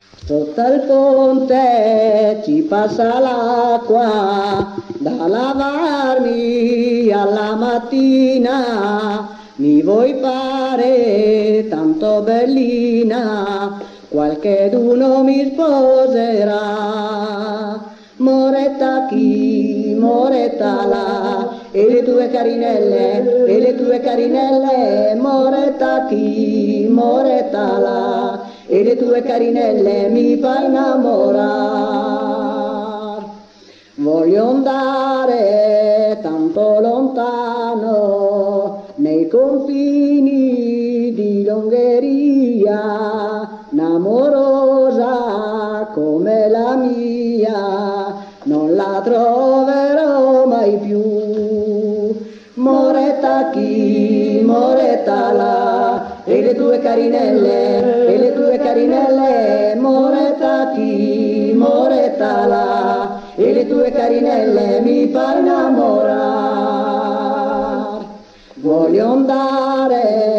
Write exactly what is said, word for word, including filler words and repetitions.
Sotto il ponte ci passa l'acqua da lavarmi alla mattina. Mi vuoi fare tanto bellina, qualcheduno mi sposerà. Moretta chi, moretta là, e le tue carinelle, e le tue carinelle. Moretta chi, moretta là, e le tue carinelle mi fa innamorare. Voglio andare tanto lontano, nei confini di l'Ungheria, un'amorosa come la mia, non la troverò mai più. Moretta chi, moretta là, e le tue carinelle, e le tue carinelle. Moretta chi, moretta là, e le tue carinelle mi fa innamorare. Voglio andare